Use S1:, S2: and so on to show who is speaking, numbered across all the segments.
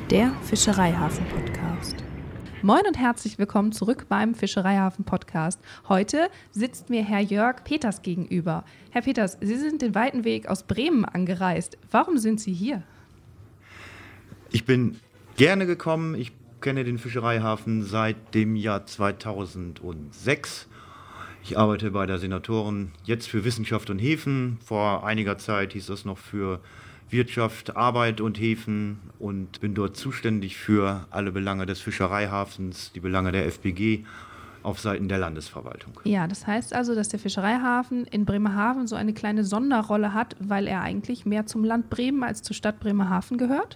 S1: der Fischereihafen-Podcast. Moin und herzlich willkommen zurück beim Fischereihafen-Podcast. Heute sitzt mir Herr Jörg Peters gegenüber. Herr Peters, Sie sind den weiten Weg aus Bremen angereist. Warum sind Sie hier?
S2: Ich bin gerne gekommen. Ich kenne den Fischereihafen seit dem Jahr 2006. Ich arbeite bei der Senatoren jetzt für Wissenschaft und Häfen. Vor einiger Zeit hieß das noch für Wirtschaft, Arbeit und Häfen und bin dort zuständig für alle Belange des Fischereihafens, die Belange der FBG auf Seiten der Landesverwaltung.
S1: Ja, das heißt also, dass der Fischereihafen in Bremerhaven so eine kleine Sonderrolle hat, weil er eigentlich mehr zum Land Bremen als zur Stadt Bremerhaven gehört?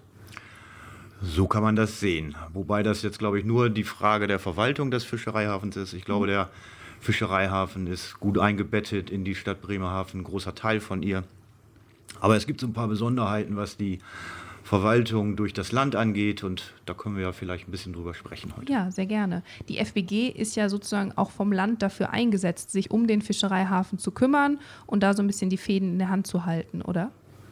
S2: So kann man das sehen. Wobei das jetzt, glaube ich, nur die Frage der Verwaltung des Fischereihafens ist. Ich glaube, der Fischereihafen ist gut eingebettet in die Stadt Bremerhaven, ein großer Teil von ihr. Aber es gibt so ein paar Besonderheiten, was die Verwaltung durch das Land angeht, und da können wir ja vielleicht ein bisschen drüber sprechen heute.
S1: Ja, sehr gerne. Die FBG ist ja sozusagen auch vom Land dafür eingesetzt, sich um den Fischereihafen zu kümmern und da so ein bisschen die Fäden in der Hand zu halten, oder?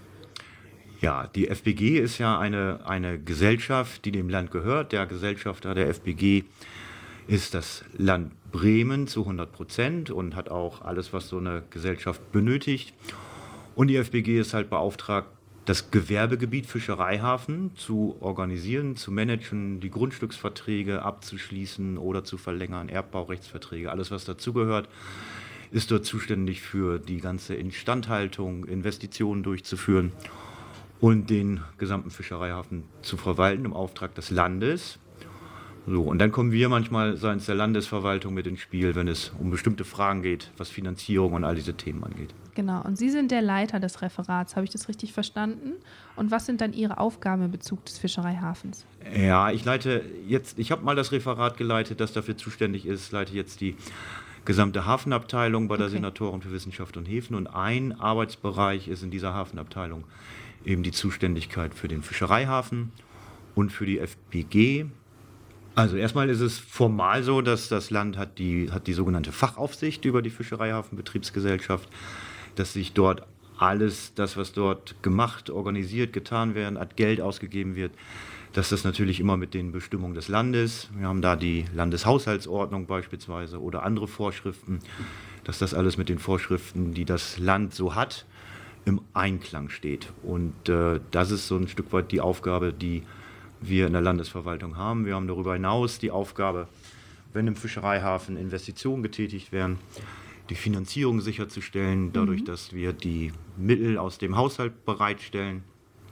S2: Ja, die FBG ist ja eine Gesellschaft, die dem Land gehört. Der Gesellschafter der FBG ist das Land Bremen zu 100% und hat auch alles, was so eine Gesellschaft benötigt. Und die FBG ist halt beauftragt, das Gewerbegebiet Fischereihafen zu organisieren, zu managen, die Grundstücksverträge abzuschließen oder zu verlängern, Erbbaurechtsverträge, alles was dazugehört, ist dort zuständig für die ganze Instandhaltung, Investitionen durchzuführen und den gesamten Fischereihafen zu verwalten im Auftrag des Landes. So, und dann kommen wir manchmal seitens der Landesverwaltung mit ins Spiel, wenn es um bestimmte Fragen geht, was Finanzierung und all diese Themen angeht.
S1: Genau, und Sie sind der Leiter des Referats, habe ich das richtig verstanden? Und was sind dann Ihre Aufgaben in Bezug des Fischereihafens?
S2: Ja, ich habe mal das Referat geleitet, das dafür zuständig ist, leite jetzt die gesamte Hafenabteilung bei der Senatoren für Wissenschaft und Häfen, und ein Arbeitsbereich ist in dieser Hafenabteilung eben die Zuständigkeit für den Fischereihafen und für die FBG. Also erstmal ist es formal so, dass das Land hat die sogenannte Fachaufsicht über die Fischereihafenbetriebsgesellschaft, dass sich dort alles, das was dort gemacht, organisiert, getan werden, an Geld ausgegeben wird, dass das natürlich immer mit den Bestimmungen des Landes, wir haben da die Landeshaushaltsordnung beispielsweise oder andere Vorschriften, dass das alles mit den Vorschriften, die das Land so hat, im Einklang steht. Und das ist so ein Stück weit die Aufgabe, die wir in der Landesverwaltung haben. Wir haben darüber hinaus die Aufgabe, wenn im Fischereihafen Investitionen getätigt werden, die Finanzierung sicherzustellen, dadurch, dass wir die Mittel aus dem Haushalt bereitstellen,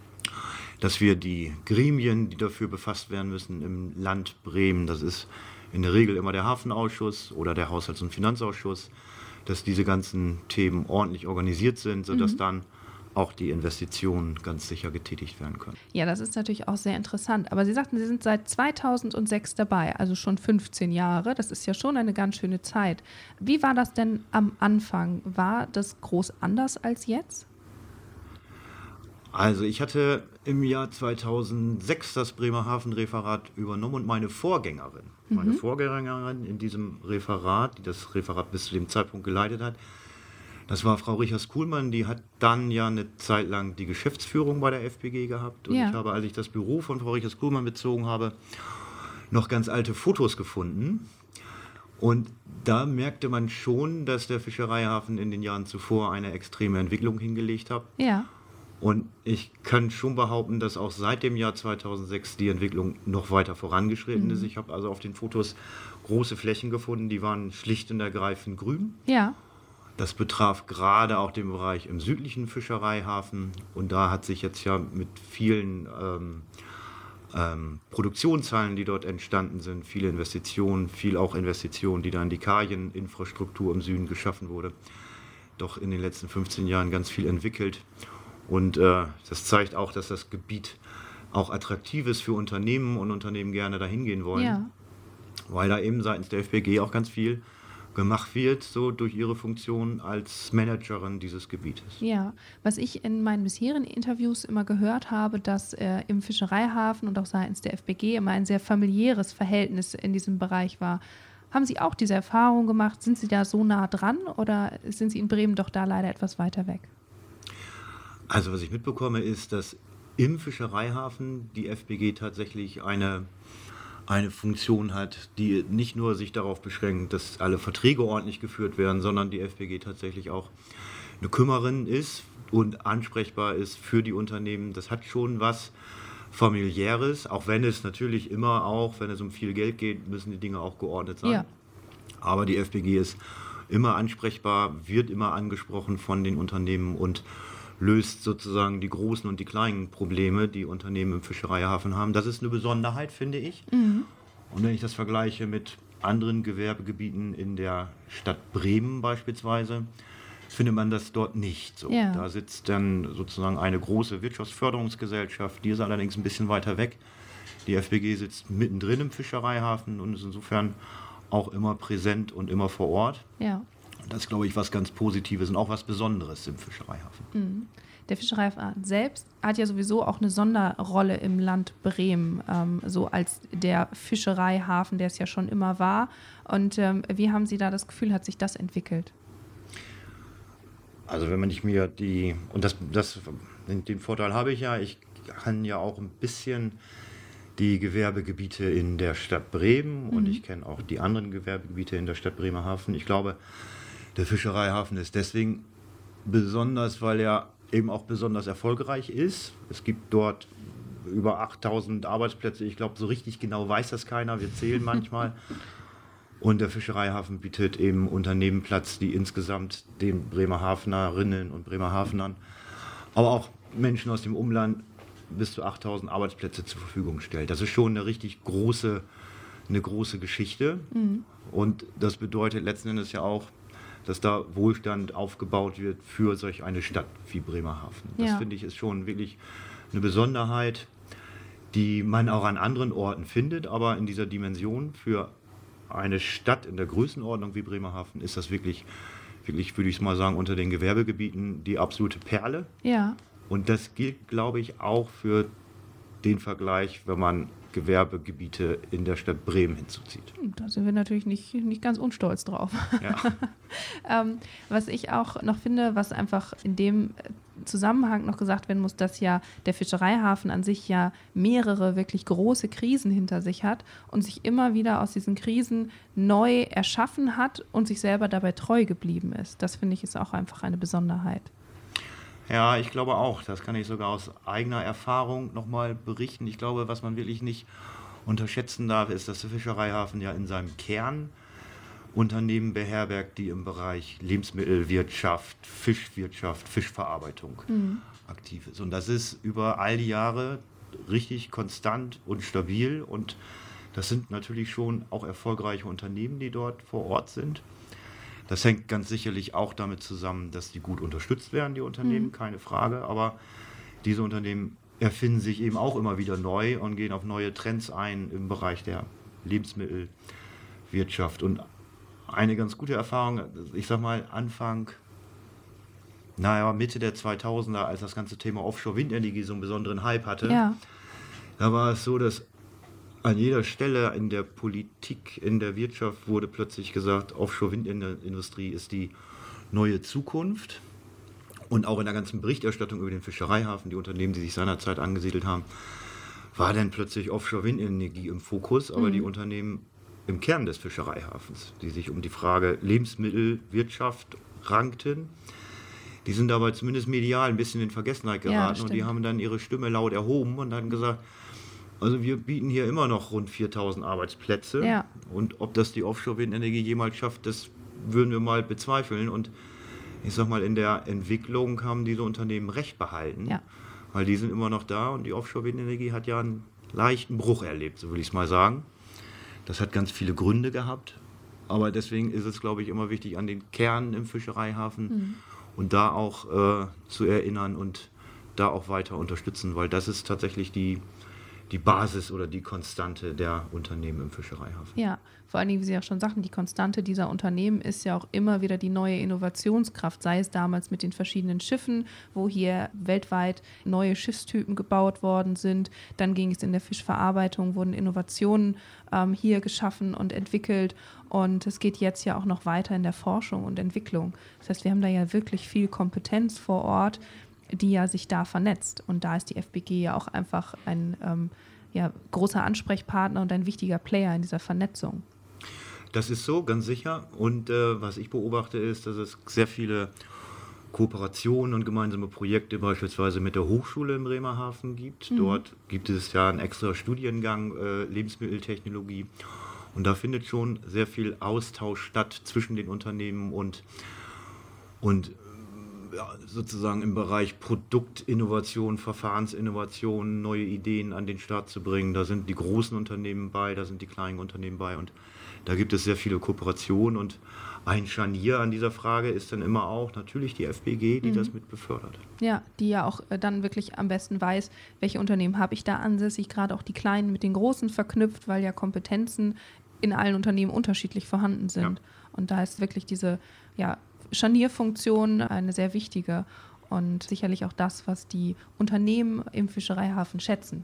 S2: dass wir die Gremien, die dafür befasst werden müssen im Land Bremen, das ist in der Regel immer der Hafenausschuss oder der Haushalts- und Finanzausschuss, dass diese ganzen Themen ordentlich organisiert sind, sodass dann auch die Investitionen ganz sicher getätigt werden können.
S1: Ja, das ist natürlich auch sehr interessant. Aber Sie sagten, Sie sind seit 2006 dabei, also schon 15 Jahre. Das ist ja schon eine ganz schöne Zeit. Wie war das denn am Anfang? War das groß anders als jetzt?
S2: Also ich hatte im Jahr 2006 das Bremerhaven-Referat übernommen und meine Vorgängerin in diesem Referat, die das Referat bis zu dem Zeitpunkt geleitet hat, das war Frau Richers-Kuhlmann, die hat dann ja eine Zeit lang die Geschäftsführung bei der FBG gehabt. Und ich habe, als ich das Büro von Frau Richers-Kuhlmann bezogen habe, noch ganz alte Fotos gefunden. Und da merkte man schon, dass der Fischereihafen in den Jahren zuvor eine extreme Entwicklung hingelegt hat.
S1: Ja.
S2: Und ich kann schon behaupten, dass auch seit dem Jahr 2006 die Entwicklung noch weiter vorangeschritten ist. Ich habe also auf den Fotos große Flächen gefunden, die waren schlicht und ergreifend grün.
S1: Ja.
S2: Das betraf gerade auch den Bereich im südlichen Fischereihafen, und da hat sich jetzt ja mit vielen Produktionshallen, die dort entstanden sind, viele Investitionen, auch Investitionen, die da in die Kajeninfrastruktur im Süden geschaffen wurde, doch in den letzten 15 Jahren ganz viel entwickelt. Und das zeigt auch, dass das Gebiet auch attraktiv ist für Unternehmen und Unternehmen gerne dahin gehen wollen, weil da eben seitens der FBG auch ganz viel gemacht wird, so durch ihre Funktion als Managerin dieses Gebietes.
S1: Ja, was ich in meinen bisherigen Interviews immer gehört habe, dass im Fischereihafen und auch seitens der FBG immer ein sehr familiäres Verhältnis in diesem Bereich war. Haben Sie auch diese Erfahrung gemacht? Sind Sie da so nah dran oder sind Sie in Bremen doch da leider etwas weiter weg?
S2: Also was ich mitbekomme ist, dass im Fischereihafen die FBG tatsächlich eine Funktion hat, die nicht nur sich darauf beschränkt, dass alle Verträge ordentlich geführt werden, sondern die FBG tatsächlich auch eine Kümmerin ist und ansprechbar ist für die Unternehmen. Das hat schon was Familiäres, auch wenn es natürlich immer auch, wenn es um viel Geld geht, müssen die Dinge auch geordnet sein.
S1: Ja.
S2: Aber die FBG ist immer ansprechbar, wird immer angesprochen von den Unternehmen und löst sozusagen die großen und die kleinen Probleme, die Unternehmen im Fischereihafen haben. Das ist eine Besonderheit, finde ich. Und wenn ich das vergleiche mit anderen Gewerbegebieten in der Stadt Bremen beispielsweise, findet man das dort nicht so.
S1: Ja.
S2: Da sitzt dann sozusagen eine große Wirtschaftsförderungsgesellschaft, die ist allerdings ein bisschen weiter weg. Die FBG sitzt mittendrin im Fischereihafen und ist insofern auch immer präsent und immer vor Ort.
S1: Ja.
S2: Das ist, glaube ich, was ganz Positives und auch was Besonderes im Fischereihafen.
S1: Der Fischereihafen selbst hat ja sowieso auch eine Sonderrolle im Land Bremen, so als der Fischereihafen, der es ja schon immer war. Und wie haben Sie da das Gefühl, hat sich das entwickelt?
S2: Also wenn man nicht mir den Vorteil habe ich ja, ich kann ja auch ein bisschen die Gewerbegebiete in der Stadt Bremen und ich kenne auch die anderen Gewerbegebiete in der Stadt Bremerhaven. Ich glaube, der Fischereihafen ist deswegen besonders, weil er eben auch besonders erfolgreich ist. Es gibt dort über 8000 Arbeitsplätze. Ich glaube, so richtig genau weiß das keiner. Wir zählen manchmal. Und der Fischereihafen bietet eben Unternehmen Platz, die insgesamt den Bremerhavenerinnen und Bremerhavenern, aber auch Menschen aus dem Umland bis zu 8000 Arbeitsplätze zur Verfügung stellt. Das ist schon eine große Geschichte. Und das bedeutet letzten Endes ja auch, dass da Wohlstand aufgebaut wird für solch eine Stadt wie Bremerhaven. Das finde ich ist schon wirklich eine Besonderheit, die man auch an anderen Orten findet, aber in dieser Dimension für eine Stadt in der Größenordnung wie Bremerhaven ist das wirklich, würde ich es mal sagen, unter den Gewerbegebieten die absolute Perle.
S1: Ja.
S2: Und das gilt, glaube ich, auch für den Vergleich, wenn man Gewerbegebiete in der Stadt Bremen hinzuzieht.
S1: Da sind wir natürlich nicht ganz unstolz drauf.
S2: Ja.
S1: Was ich auch noch finde, was einfach in dem Zusammenhang noch gesagt werden muss, dass ja der Fischereihafen an sich ja mehrere wirklich große Krisen hinter sich hat und sich immer wieder aus diesen Krisen neu erschaffen hat und sich selber dabei treu geblieben ist. Das finde ich ist auch einfach eine Besonderheit.
S2: Ja, ich glaube auch. Das kann ich sogar aus eigener Erfahrung nochmal berichten. Ich glaube, was man wirklich nicht unterschätzen darf, ist, dass der Fischereihafen ja in seinem Kern Unternehmen beherbergt, die im Bereich Lebensmittelwirtschaft, Fischwirtschaft, Fischverarbeitung aktiv ist. Und das ist über all die Jahre richtig konstant und stabil. Und das sind natürlich schon auch erfolgreiche Unternehmen, die dort vor Ort sind. Das hängt ganz sicherlich auch damit zusammen, dass die gut unterstützt werden, die Unternehmen, keine Frage. Aber diese Unternehmen erfinden sich eben auch immer wieder neu und gehen auf neue Trends ein im Bereich der Lebensmittelwirtschaft. Und eine ganz gute Erfahrung, ich sag mal Mitte der 2000er, als das ganze Thema Offshore-Windenergie so einen besonderen Hype hatte, da war es so, dass an jeder Stelle in der Politik, in der Wirtschaft wurde plötzlich gesagt, Offshore-Windindustrie ist die neue Zukunft. Und auch in der ganzen Berichterstattung über den Fischereihafen, die Unternehmen, die sich seinerzeit angesiedelt haben, war dann plötzlich Offshore-Windenergie im Fokus, aber die Unternehmen im Kern des Fischereihafens, die sich um die Frage Lebensmittelwirtschaft rankten, die sind dabei zumindest medial ein bisschen in Vergessenheit geraten und die haben dann ihre Stimme laut erhoben und dann gesagt, also wir bieten hier immer noch rund 4000 Arbeitsplätze und ob das die Offshore-Windenergie jemals schafft, das würden wir mal bezweifeln. Und ich sag mal, in der Entwicklung haben diese Unternehmen recht behalten, weil die sind immer noch da und die Offshore-Windenergie hat ja einen leichten Bruch erlebt, so würde ich es mal sagen. Das hat ganz viele Gründe gehabt, aber deswegen ist es, glaube ich, immer wichtig, an den Kern im Fischereihafen und da auch zu erinnern und da auch weiter unterstützen, weil das ist tatsächlich die Basis oder die Konstante der Unternehmen im Fischereihafen.
S1: Ja, vor allen Dingen, wie Sie auch schon sagten, die Konstante dieser Unternehmen ist ja auch immer wieder die neue Innovationskraft, sei es damals mit den verschiedenen Schiffen, wo hier weltweit neue Schiffstypen gebaut worden sind. Dann ging es in der Fischverarbeitung, wurden Innovationen hier geschaffen und entwickelt. Und es geht jetzt ja auch noch weiter in der Forschung und Entwicklung. Das heißt, wir haben da ja wirklich viel Kompetenz vor Ort, die ja sich da vernetzt. Und da ist die FBG ja auch einfach ein großer Ansprechpartner und ein wichtiger Player in dieser Vernetzung.
S2: Das ist so, ganz sicher. Und was ich beobachte, ist, dass es sehr viele Kooperationen und gemeinsame Projekte beispielsweise mit der Hochschule in Bremerhaven gibt. Dort gibt es ja einen extra Studiengang Lebensmitteltechnologie. Und da findet schon sehr viel Austausch statt zwischen den Unternehmen und sozusagen im Bereich Produktinnovation, Verfahrensinnovation, neue Ideen an den Start zu bringen. Da sind die großen Unternehmen bei, da sind die kleinen Unternehmen bei und da gibt es sehr viele Kooperationen und ein Scharnier an dieser Frage ist dann immer auch natürlich die FBG, die das mit befördert.
S1: Ja, die ja auch dann wirklich am besten weiß, welche Unternehmen habe ich da ansässig, gerade auch die Kleinen mit den Großen verknüpft, weil ja Kompetenzen in allen Unternehmen unterschiedlich vorhanden sind. Ja. Und da ist wirklich diese Scharnierfunktion eine sehr wichtige und sicherlich auch das, was die Unternehmen im Fischereihafen schätzen.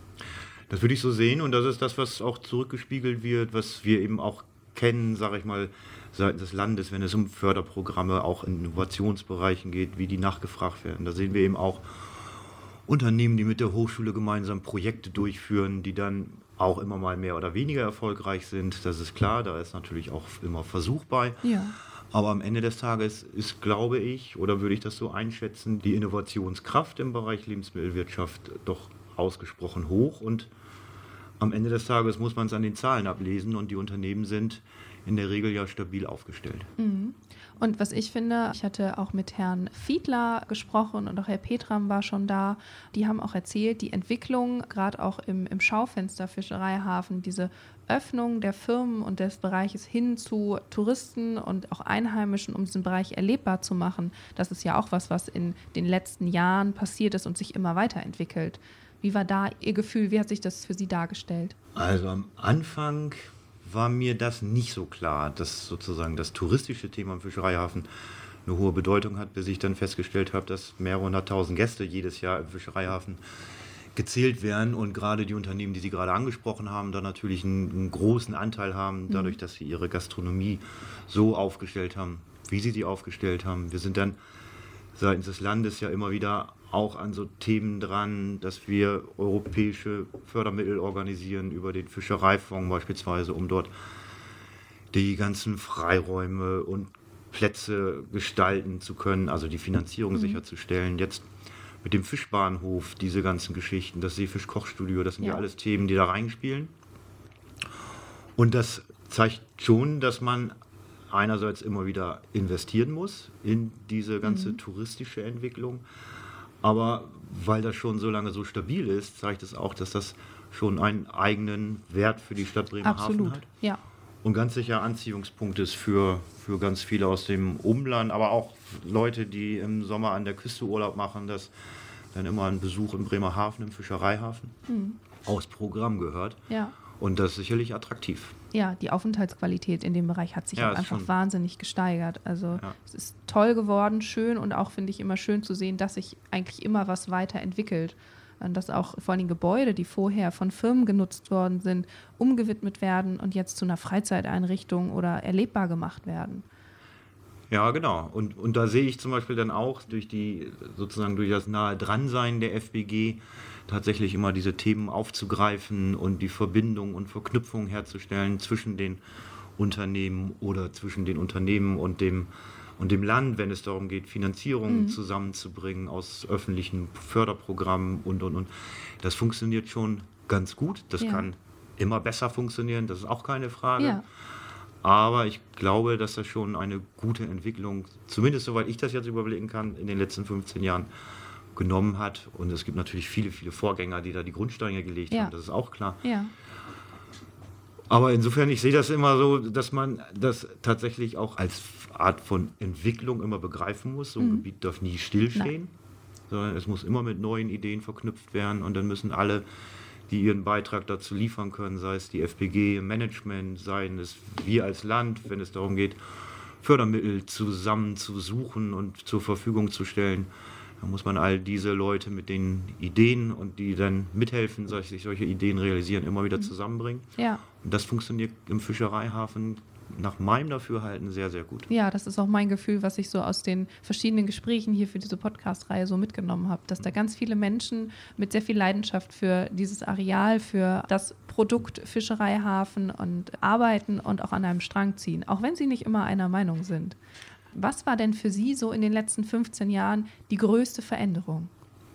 S2: Das würde ich so sehen und das ist das, was auch zurückgespiegelt wird, was wir eben auch kennen, sage ich mal, seitens des Landes, wenn es um Förderprogramme auch in Innovationsbereichen geht, wie die nachgefragt werden. Da sehen wir eben auch Unternehmen, die mit der Hochschule gemeinsam Projekte durchführen, die dann auch immer mal mehr oder weniger erfolgreich sind. Das ist klar, da ist natürlich auch immer Versuch bei.
S1: Ja.
S2: Aber am Ende des Tages ist, glaube ich, oder würde ich das so einschätzen, die Innovationskraft im Bereich Lebensmittelwirtschaft doch ausgesprochen hoch und am Ende des Tages muss man es an den Zahlen ablesen und die Unternehmen sind in der Regel ja stabil aufgestellt.
S1: Mhm. Und was ich finde, ich hatte auch mit Herrn Fiedler gesprochen und auch Herr Petram war schon da. Die haben auch erzählt, die Entwicklung, gerade auch im Schaufenster Fischereihafen, diese Öffnung der Firmen und des Bereiches hin zu Touristen und auch Einheimischen, um diesen Bereich erlebbar zu machen, das ist ja auch was in den letzten Jahren passiert ist und sich immer weiterentwickelt. Wie war da Ihr Gefühl? Wie hat sich das für Sie dargestellt?
S2: Also am Anfang war mir das nicht so klar, dass sozusagen das touristische Thema im Fischereihafen eine hohe Bedeutung hat, bis ich dann festgestellt habe, dass mehrere 100.000 Gäste jedes Jahr im Fischereihafen gezählt werden und gerade die Unternehmen, die Sie gerade angesprochen haben, da natürlich einen großen Anteil haben, dadurch, dass sie ihre Gastronomie so aufgestellt haben, wie sie aufgestellt haben. Wir sind dann seitens des Landes ja immer wieder auch an so Themen dran, dass wir europäische Fördermittel organisieren über den Fischereifonds beispielsweise, um dort die ganzen Freiräume und Plätze gestalten zu können, also die Finanzierung sicherzustellen. Jetzt mit dem Fischbahnhof, diese ganzen Geschichten, das Seefisch-Kochstudio, das sind ja alles Themen, die da reinspielen. Und das zeigt schon, dass man einerseits immer wieder investieren muss in diese ganze touristische Entwicklung, aber weil das schon so lange so stabil ist, zeigt es auch, dass das schon einen eigenen Wert für die Stadt Bremerhaven hat.
S1: Ja.
S2: Und ganz sicher Anziehungspunkt ist für ganz viele aus dem Umland, aber auch Leute, die im Sommer an der Küste Urlaub machen, dass dann immer ein Besuch in Bremerhaven, im Fischereihafen, aus Programm gehört.
S1: Ja.
S2: Und das ist sicherlich attraktiv.
S1: Ja, die Aufenthaltsqualität in dem Bereich hat sich auch einfach wahnsinnig gesteigert. Also es ist toll geworden, schön und auch finde ich immer schön zu sehen, dass sich eigentlich immer was weiterentwickelt. Und dass auch vor allem Gebäude, die vorher von Firmen genutzt worden sind, umgewidmet werden und jetzt zu einer Freizeiteinrichtung oder erlebbar gemacht werden.
S2: Ja, genau. Und da sehe ich zum Beispiel dann auch durch das nahe Dransein der FBG tatsächlich immer diese Themen aufzugreifen und die Verbindung und Verknüpfung herzustellen zwischen den Unternehmen oder zwischen den Unternehmen und dem Land, wenn es darum geht, Finanzierungen zusammenzubringen aus öffentlichen Förderprogrammen und. Das funktioniert schon ganz gut. Das kann immer besser funktionieren, das ist auch keine Frage. Ja. Aber ich glaube, dass das schon eine gute Entwicklung, zumindest soweit ich das jetzt überblicken kann, in den letzten 15 Jahren genommen hat. Und es gibt natürlich viele, viele Vorgänger, die da die Grundsteine gelegt haben, das ist auch klar. Ja. Aber insofern, ich sehe das immer so, dass man das tatsächlich auch als Art von Entwicklung immer begreifen muss. So ein Gebiet darf nie stillstehen, sondern es muss immer mit neuen Ideen verknüpft werden und dann müssen alle, die ihren Beitrag dazu liefern können, sei es die FBG, Management, seien es wir als Land, wenn es darum geht, Fördermittel zusammen zu suchen und zur Verfügung zu stellen. Da muss man all diese Leute mit den Ideen und die dann mithelfen, sich solche Ideen realisieren, immer wieder zusammenbringen. Ja. Und das funktioniert im Fischereihafen nach meinem Dafürhalten sehr, sehr gut.
S1: Ja, das ist auch mein Gefühl, was ich so aus den verschiedenen Gesprächen hier für diese Podcast-Reihe so mitgenommen habe, dass da ganz viele Menschen mit sehr viel Leidenschaft für dieses Areal, für das Produkt Fischereihafen und arbeiten und auch an einem Strang ziehen, auch wenn sie nicht immer einer Meinung sind. Was war denn für Sie so in den letzten 15 Jahren die größte Veränderung?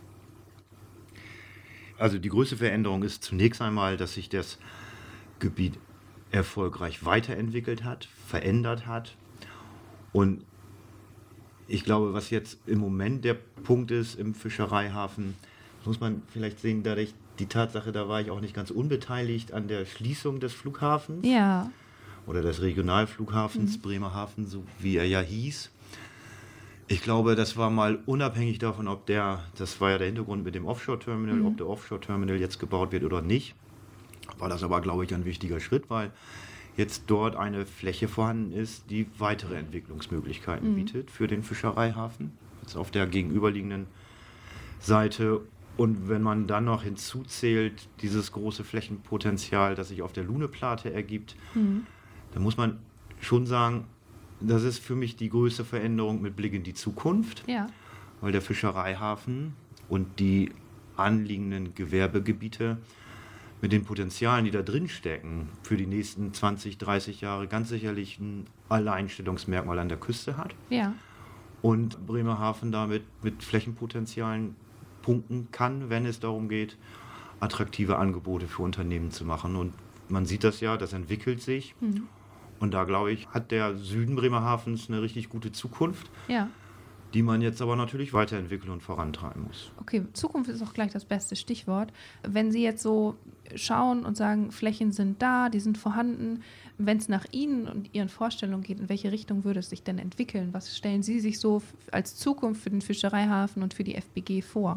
S2: Also die größte Veränderung ist zunächst einmal, dass sich das Gebiet erfolgreich weiterentwickelt hat, verändert hat. Und ich glaube, was jetzt im Moment der Punkt ist im Fischereihafen, muss man vielleicht sehen, dadurch die Tatsache, da war ich auch nicht ganz unbeteiligt an der Schließung des Flughafens.
S1: Ja.
S2: Oder des Regionalflughafens Bremerhaven, so wie er ja hieß. Ich glaube, das war mal unabhängig davon, das war ja der Hintergrund mit dem Offshore-Terminal, ob der Offshore-Terminal jetzt gebaut wird oder nicht, war das aber, glaube ich, ein wichtiger Schritt, weil jetzt dort eine Fläche vorhanden ist, die weitere Entwicklungsmöglichkeiten bietet für den Fischereihafen, jetzt auf der gegenüberliegenden Seite. Und wenn man dann noch hinzuzählt, dieses große Flächenpotenzial, das sich auf der Luneplate ergibt, dann muss man schon sagen, das ist für mich die größte Veränderung mit Blick in die Zukunft, weil der Fischereihafen und die anliegenden Gewerbegebiete mit den Potenzialen, die da drin stecken, für die nächsten 20, 30 Jahre ganz sicherlich ein Alleinstellungsmerkmal an der Küste hat.
S1: Ja.
S2: Und Bremerhaven damit mit Flächenpotenzialen punkten kann, wenn es darum geht, attraktive Angebote für Unternehmen zu machen. Und man sieht das ja, das entwickelt sich. Und da, glaube ich, hat der Süden Bremerhavens eine richtig gute Zukunft, die man jetzt aber natürlich weiterentwickeln und vorantreiben muss.
S1: Okay, Zukunft ist auch gleich das beste Stichwort. Wenn Sie jetzt so schauen und sagen, Flächen sind da, die sind vorhanden, wenn es nach Ihnen und Ihren Vorstellungen geht, in welche Richtung würde es sich denn entwickeln? Was stellen Sie sich so als Zukunft für den Fischereihafen und für die FBG vor?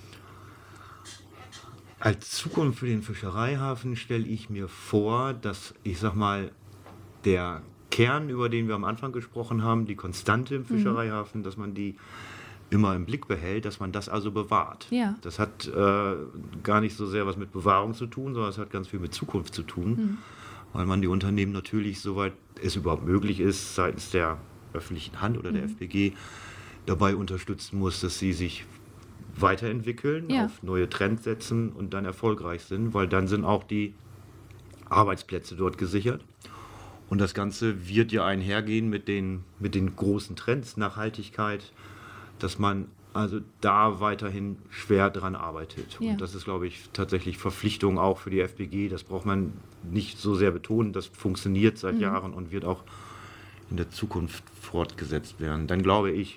S2: Als Zukunft für den Fischereihafen stelle ich mir vor, dass, ich sag mal, der Kern, über den wir am Anfang gesprochen haben, die Konstante im Fischereihafen, dass man die immer im Blick behält, dass man das also bewahrt.
S1: Ja.
S2: Das hat gar nicht so sehr was mit Bewahrung zu tun, sondern es hat ganz viel mit Zukunft zu tun, weil man die Unternehmen natürlich, soweit es überhaupt möglich ist, seitens der öffentlichen Hand oder der FBG dabei unterstützen muss, dass sie sich weiterentwickeln, auf neue Trends setzen und dann erfolgreich sind, weil dann sind auch die Arbeitsplätze dort gesichert. Und das Ganze wird ja einhergehen mit den großen Trends, Nachhaltigkeit, dass man also da weiterhin schwer dran arbeitet.
S1: Ja.
S2: Und das ist, glaube ich, tatsächlich Verpflichtung auch für die FBG. Das braucht man nicht so sehr betonen. Das funktioniert seit Jahren und wird auch in der Zukunft fortgesetzt werden. Dann glaube ich,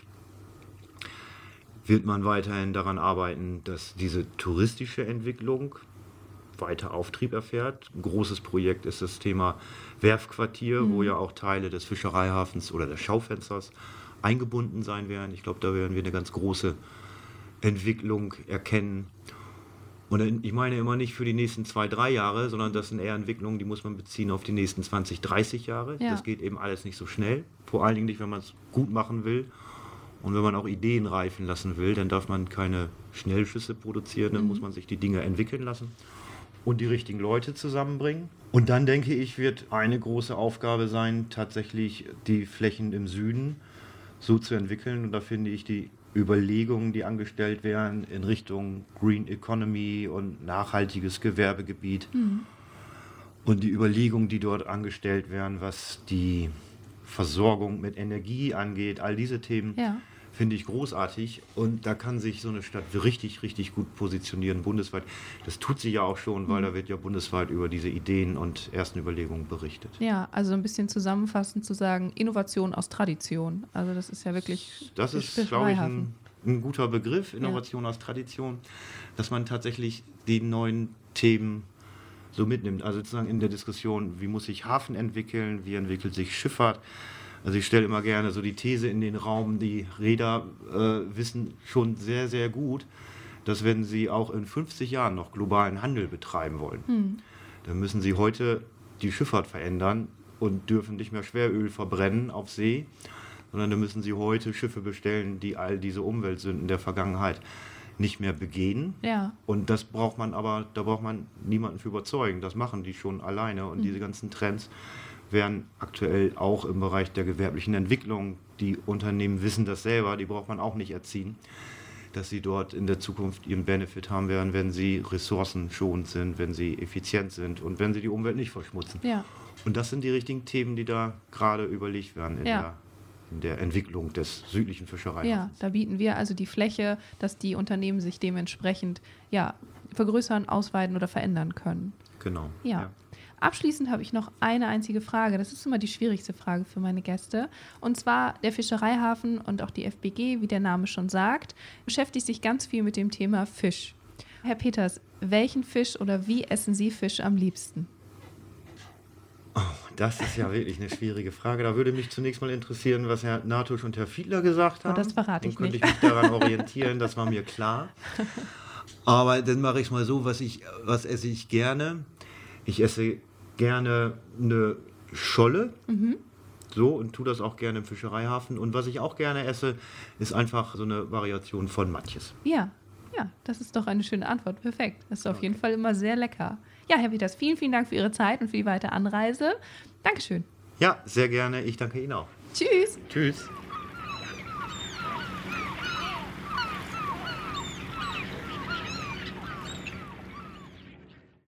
S2: wird man weiterhin daran arbeiten, dass diese touristische Entwicklung weiter Auftrieb erfährt. Ein großes Projekt ist das Thema Werftquartier, wo ja auch Teile des Fischereihafens oder des Schaufensters eingebunden sein werden. Ich glaube, da werden wir eine ganz große Entwicklung erkennen. Und ich meine immer nicht für die nächsten 2, 3 Jahre, sondern das sind eher Entwicklungen, die muss man beziehen auf die nächsten 20, 30 Jahre.
S1: Ja.
S2: Das geht eben alles nicht so schnell. Vor allen Dingen nicht, wenn man es gut machen will. Und wenn man auch Ideen reifen lassen will, dann darf man keine Schnellschüsse produzieren, dann muss man sich die Dinge entwickeln lassen und die richtigen Leute zusammenbringen. Und dann, denke ich, wird eine große Aufgabe sein, tatsächlich die Flächen im Süden so zu entwickeln. Und da finde ich die Überlegungen, die angestellt werden in Richtung Green Economy und nachhaltiges Gewerbegebiet und die Überlegungen, die dort angestellt werden, was die Versorgung mit Energie angeht, all diese Themen, finde ich großartig. Und da kann sich so eine Stadt richtig, richtig gut positionieren, bundesweit. Das tut sie ja auch schon, weil da wird ja bundesweit über diese Ideen und ersten Überlegungen berichtet.
S1: Ja, also ein bisschen zusammenfassend zu sagen, Innovation aus Tradition. Also das ist ja wirklich...
S2: Das ist, glaube ich, ein guter Begriff, Innovation aus Tradition, dass man tatsächlich die neuen Themen so mitnimmt. Also sozusagen in der Diskussion, wie muss sich Hafen entwickeln, wie entwickelt sich Schifffahrt. Also ich stelle immer gerne so die These in den Raum, die Reeder wissen schon sehr, sehr gut, dass wenn sie auch in 50 Jahren noch globalen Handel betreiben wollen, dann müssen sie heute die Schifffahrt verändern und dürfen nicht mehr Schweröl verbrennen auf See, sondern dann müssen sie heute Schiffe bestellen, die all diese Umweltsünden der Vergangenheit nicht mehr begehen.
S1: Ja.
S2: Und das da braucht man niemanden für überzeugen. Das machen die schon alleine und diese ganzen Trends werden aktuell auch im Bereich der gewerblichen Entwicklung, die Unternehmen wissen das selber, die braucht man auch nicht erziehen, dass sie dort in der Zukunft ihren Benefit haben werden, wenn sie ressourcenschonend sind, wenn sie effizient sind und wenn sie die Umwelt nicht verschmutzen.
S1: Ja.
S2: Und das sind die richtigen Themen, die da gerade überlegt werden in der Entwicklung des südlichen Fischereihafens.
S1: Ja, da bieten wir also die Fläche, dass die Unternehmen sich dementsprechend vergrößern, ausweiten oder verändern können.
S2: Genau.
S1: Ja. Abschließend habe ich noch eine einzige Frage. Das ist immer die schwierigste Frage für meine Gäste. Und zwar der Fischereihafen und auch die FBG, wie der Name schon sagt, beschäftigt sich ganz viel mit dem Thema Fisch. Herr Peters, welchen Fisch oder wie essen Sie Fisch am liebsten?
S2: Oh, das ist ja wirklich eine schwierige Frage. Da würde mich zunächst mal interessieren, was Herr Natusch und Herr Fiedler gesagt haben.
S1: Das verrate ich nicht.
S2: Dann könnte ich mich daran orientieren, das war mir klar. Aber dann mache ich es mal so, was esse ich gerne? Ich esse gerne eine Scholle, und tue das auch gerne im Fischereihafen. Und was ich auch gerne esse, ist einfach so eine Variation von manches.
S1: Ja, das ist doch eine schöne Antwort. Perfekt. Das ist auf jeden Fall immer sehr lecker. Ja, Herr Peters, vielen, vielen Dank für Ihre Zeit und für die weitere Anreise. Dankeschön.
S2: Ja, sehr gerne. Ich danke Ihnen auch.
S1: Tschüss.
S2: Tschüss.